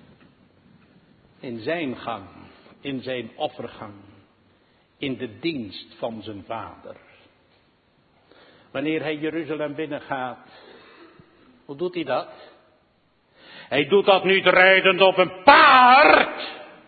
In zijn gang, in zijn offergang, in de dienst van zijn Vader. Wanneer hij Jeruzalem binnengaat, hoe doet hij dat? Hij doet dat niet rijdend op een paard,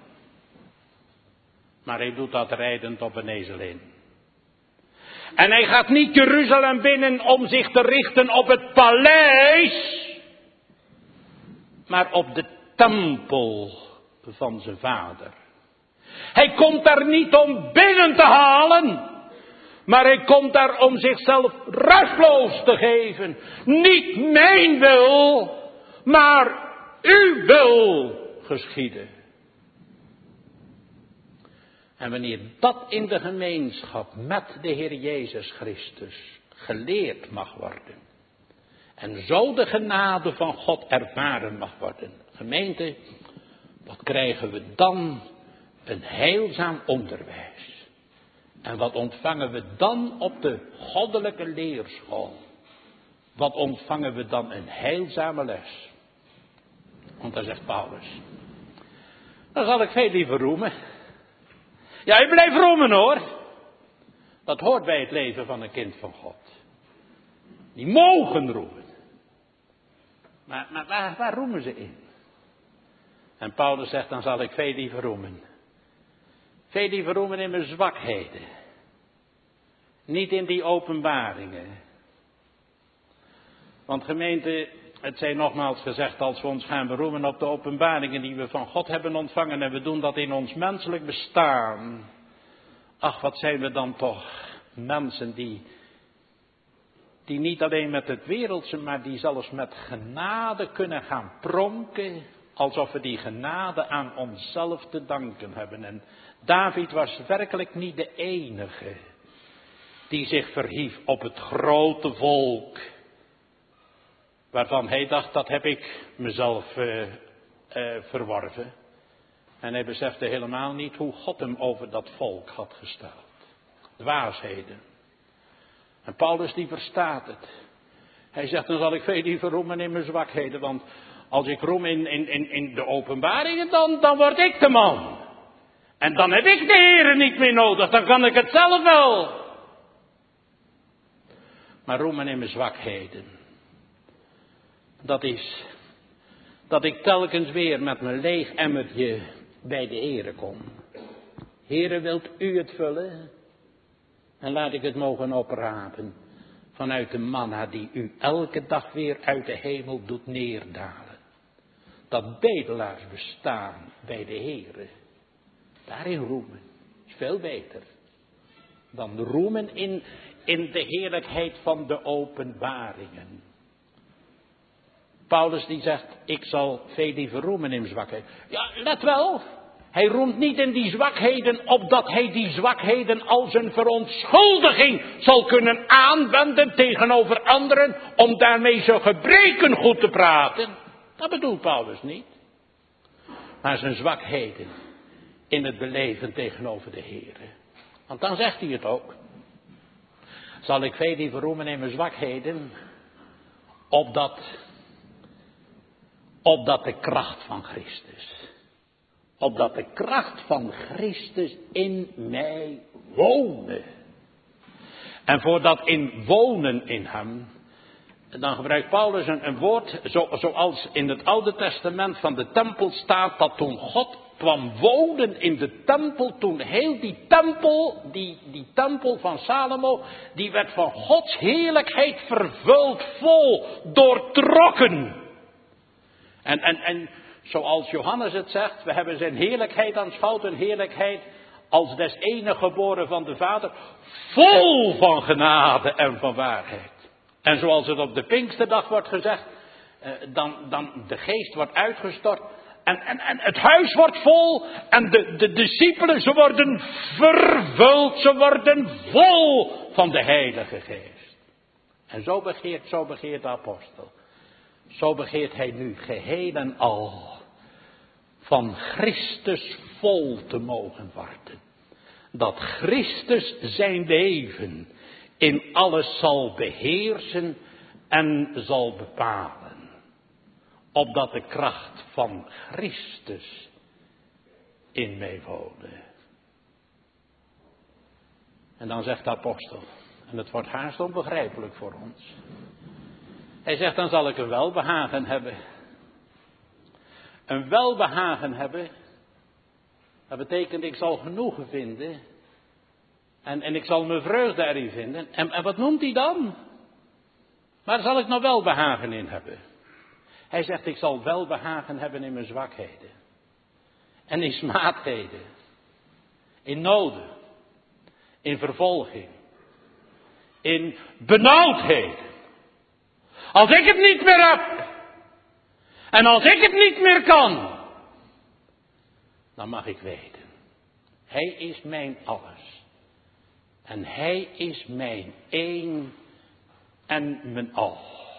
maar hij doet dat rijdend op een ezelin. En hij gaat niet Jeruzalem binnen om zich te richten op het paleis, maar op de tempel van zijn Vader. Hij komt daar niet om binnen te halen, maar hij komt daar om zichzelf rustloos te geven. Niet mijn wil, maar uw wil geschieden. En wanneer dat in de gemeenschap met de Heer Jezus Christus geleerd mag worden, en zo de genade van God ervaren mag worden, gemeente, wat krijgen we dan? Een heilzaam onderwijs. En wat ontvangen we dan op de goddelijke leerschool? Wat ontvangen we dan een heilzame les? Want dan zegt Paulus, dan zal ik veel liever roemen. Ja, je blijft roemen hoor. Dat hoort bij het leven van een kind van God. Die mogen roemen. Maar waar roemen ze in? En Paulus zegt, dan zal ik veel liever roemen. Veel liever roemen in mijn zwakheden. Niet in die openbaringen. Want gemeente, het zij nogmaals gezegd, als we ons gaan beroemen op de openbaringen die we van God hebben ontvangen en we doen dat in ons menselijk bestaan. Ach, wat zijn we dan toch mensen die niet alleen met het wereldse, maar die zelfs met genade kunnen gaan pronken, alsof we die genade aan onszelf te danken hebben. En David was werkelijk niet de enige die zich verhief op het grote volk, waarvan hij dacht, dat heb ik mezelf verworven. En hij besefte helemaal niet hoe God hem over dat volk had gesteld. Dwaasheden. En Paulus die verstaat het. Hij zegt, dan zal ik veel liever roemen in mijn zwakheden, want als ik roem in de openbaringen, dan word ik de man. En dan heb ik de Heere niet meer nodig, dan kan ik het zelf wel. Maar roemen in mijn zwakheden, dat is dat ik telkens weer met mijn leeg emmertje bij de Heere kom. Heere, wilt u het vullen? En laat ik het mogen oprapen vanuit de manna die u elke dag weer uit de hemel doet neerdalen. Dat bedelaars bestaan bij de Heere. Daarin roemen is veel beter dan roemen in de heerlijkheid van de openbaringen. Paulus die zegt, ik zal veel liever roemen in zwakheid. Ja, let wel. Hij roemt niet in die zwakheden, opdat hij die zwakheden als een verontschuldiging zal kunnen aanwenden tegenover anderen, om daarmee zijn gebreken goed te praten. Dat bedoelt Paulus niet. Maar zijn zwakheden in het beleven tegenover de Heere. Want dan zegt hij het ook. Zal ik veel liever roemen in mijn zwakheden, opdat de kracht van Christus in mij wonen. En voor dat in wonen in hem dan gebruikt Paulus een woord zoals in het Oude Testament van de tempel staat, dat toen God kwam wonen in de tempel, toen heel die tempel van Salomo, die werd van Gods heerlijkheid vervuld, vol, doortrokken. En zoals Johannes het zegt, we hebben zijn heerlijkheid aanschouwd, een heerlijkheid als des enige geboren van de Vader, vol van genade en van waarheid. En zoals het op de Pinksterdag wordt gezegd, dan de geest wordt uitgestort en het huis wordt vol en de discipelen, ze worden vervuld, ze worden vol van de Heilige Geest. En zo begeert de apostel. Zo begeert hij nu geheel en al van Christus vol te mogen worden. Dat Christus zijn leven in alles zal beheersen en zal bepalen. Opdat de kracht van Christus in mij woonde. En dan zegt de apostel, en het wordt haast onbegrijpelijk voor ons. Hij zegt, dan zal ik een welbehagen hebben. Een welbehagen hebben, dat betekent ik zal genoegen vinden. En ik zal mijn vreugde erin vinden. En wat noemt hij dan? Waar zal ik nou welbehagen in hebben? Hij zegt, ik zal welbehagen hebben in mijn zwakheden. En in smaadheden. In noden. In vervolging. In benauwdheden. Als ik het niet meer heb. En als ik het niet meer kan. Dan mag ik weten. Hij is mijn alles. En hij is mijn één en mijn al.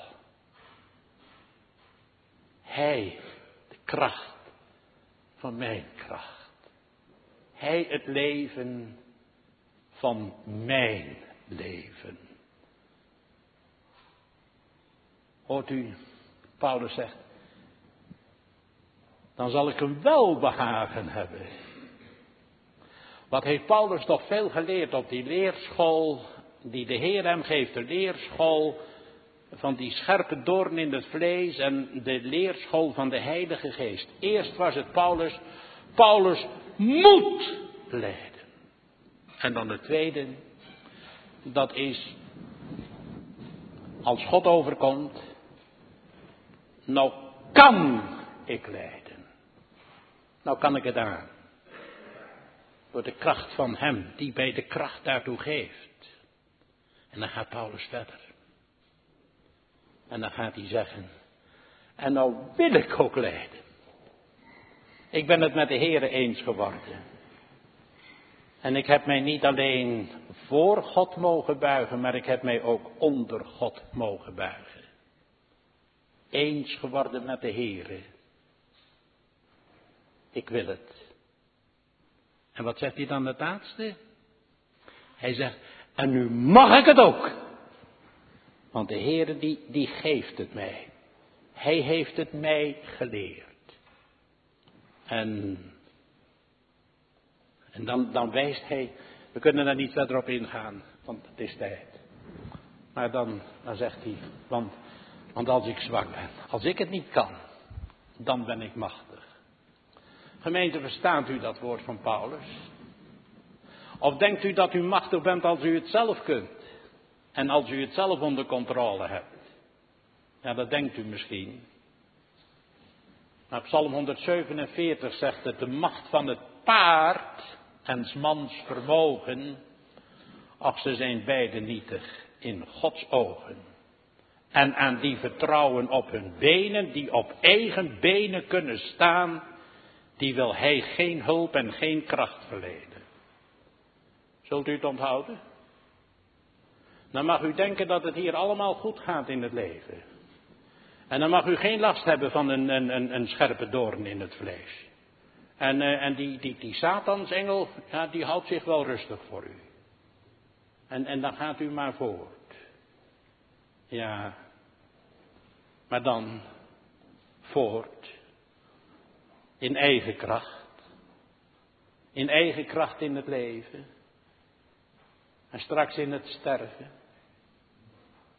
Hij, de kracht van mijn kracht. Hij het leven van mijn leven. Hoort u, Paulus zegt, dan zal ik een welbehagen hebben. Wat heeft Paulus toch veel geleerd op die leerschool die de Heer hem geeft, de leerschool van die scherpe doorn in het vlees en de leerschool van de Heilige Geest. Eerst was het Paulus moet lijden. En dan de tweede, dat is, als God overkomt, nou kan ik lijden. Nou kan ik het aan. Door de kracht van hem, die mij de kracht daartoe geeft. En dan gaat Paulus verder. En dan gaat hij zeggen, en nou wil ik ook lijden. Ik ben het met de Heere eens geworden. En ik heb mij niet alleen voor God mogen buigen, maar ik heb mij ook onder God mogen buigen. Eens geworden met de Heere. Ik wil het. En wat zegt hij dan het laatste? Hij zegt, en nu mag ik het ook. Want de Heere die geeft het mij. Hij heeft het mij geleerd. En dan wijst hij, we kunnen daar niet verder op ingaan, want het is tijd. Maar dan zegt hij, want als ik zwak ben, als ik het niet kan, dan ben ik machtig. Gemeente, verstaat u dat woord van Paulus? Of denkt u dat u machtig bent als u het zelf kunt? En als u het zelf onder controle hebt? Ja, dat denkt u misschien. Maar Psalm 147 zegt het, de macht van het paard en 's mans vermogen, ach, ze zijn beide nietig in Gods ogen. En aan die vertrouwen op hun benen, die op eigen benen kunnen staan, die wil hij geen hulp en geen kracht verlenen. Zult u het onthouden? Dan mag u denken dat het hier allemaal goed gaat in het leven. En dan mag u geen last hebben van een scherpe doorn in het vlees. En die Satansengel, ja, die houdt zich wel rustig voor u. En dan gaat u maar voort. Ja, maar dan voort. In eigen kracht. In eigen kracht in het leven. En straks in het sterven.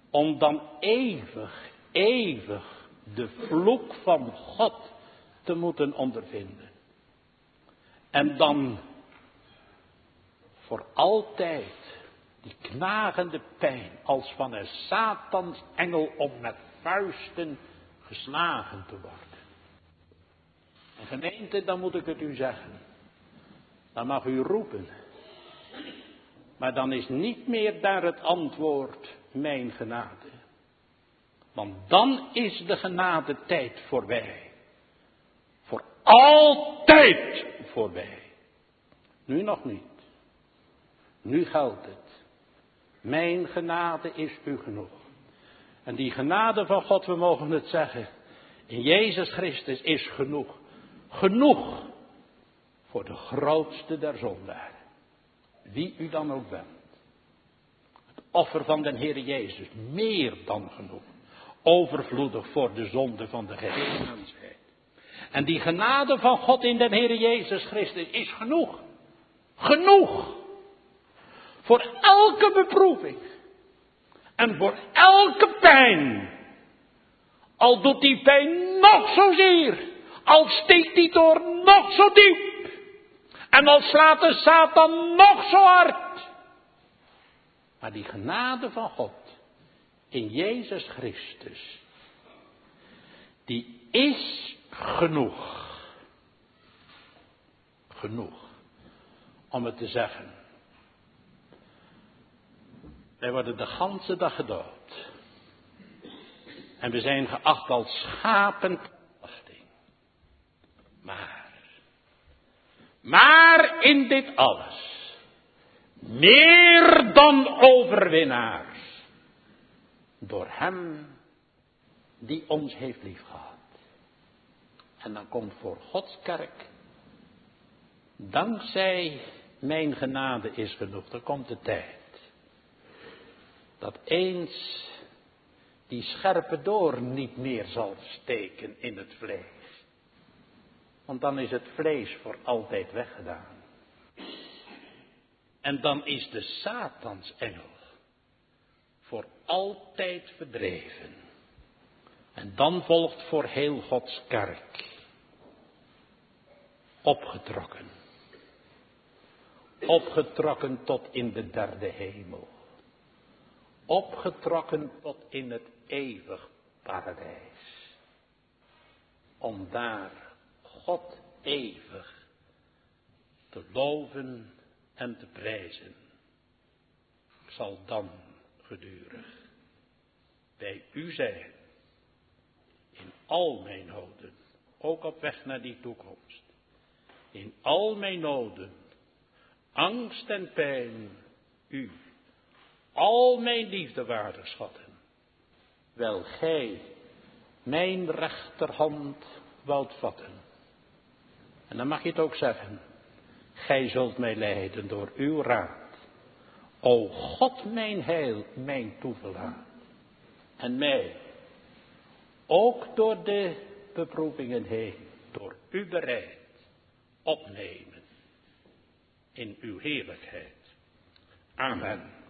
om dan eeuwig de vloek van God te moeten ondervinden. En dan voor altijd die knagende pijn als van een Satans engel om met vuisten geslagen te worden. En gemeente, dan moet ik het u zeggen. Dan mag u roepen. Maar dan is niet meer daar het antwoord, mijn genade. Want dan is de genadetijd voorbij. Voor altijd voorbij. Nu nog niet. Nu geldt het. Mijn genade is u genoeg. En die genade van God, we mogen het zeggen, in Jezus Christus is genoeg. Genoeg voor de grootste der zondaren. Wie u dan ook bent. Het offer van de Heer Jezus, meer dan genoeg. Overvloedig voor de zonde van de gehele mensheid. En die genade van God in de Heer Jezus Christus is genoeg. Genoeg. Voor elke beproeving. En voor elke pijn. Al doet die pijn nog zozeer. Al steekt die door nog zo diep. En al slaat de Satan nog zo hard. Maar die genade van God in Jezus Christus, die is genoeg. Genoeg. Om het te zeggen. Wij worden de ganse dag gedood. En we zijn geacht als schapen. Maar in dit alles, meer dan overwinnaars, door hem die ons heeft liefgehad. En dan komt voor Gods kerk, dankzij mijn genade is genoeg, dan komt de tijd. Dat eens die scherpe doorn niet meer zal steken in het vlees. Want dan is het vlees voor altijd weggedaan. En dan is de Satansengel voor altijd verdreven. En dan volgt voor heel Gods kerk opgetrokken. Opgetrokken tot in de derde hemel. Opgetrokken tot in het eeuwig paradijs. Om daar God eeuwig te loven en te prijzen. Zal dan gedurig bij u zijn. In al mijn noden. Ook op weg naar die toekomst. In al mijn noden. Angst en pijn. U. Al mijn liefdewaardig schatten. Wel gij mijn rechterhand woudt vatten. En dan mag je het ook zeggen. Gij zult mij leiden door uw raad. O God mijn heil, mijn toeverlaat. En mij, ook door de beproevingen heen, door u bereid, opnemen in uw heerlijkheid. Amen.